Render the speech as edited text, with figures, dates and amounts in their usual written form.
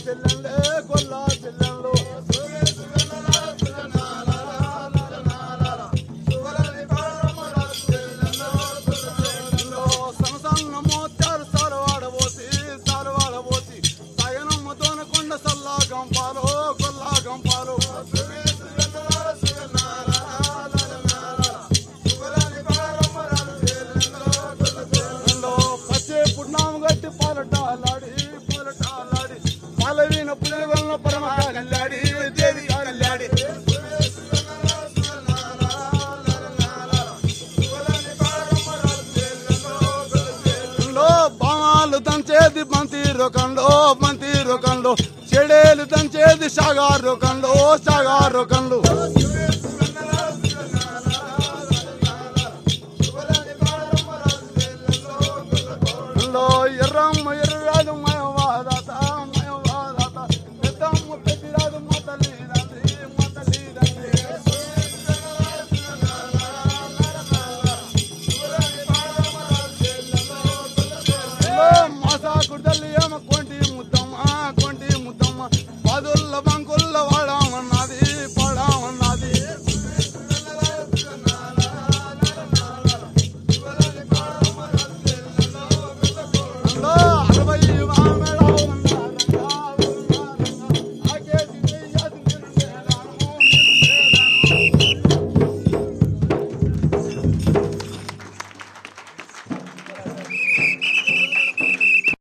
చెల్లెళ్ళే గొల్లా చెల్లెళ్ళు సనసన్న మోత్యాలు సారవాడబోసి సగనమ్మ తోనకొండ సల్లా గంపాలు గొల్లా గంపాలు పుట్నాము గట్టి పాలటాలాడి పాలవీన పులిగొల్ల పరమ కల్లాడి దేవి కల్లాడి బాణాలు దంచేది బంతి రొకంలో చెడేలు దంచేది సాగారు కండ్లు ఎర్రమ్మ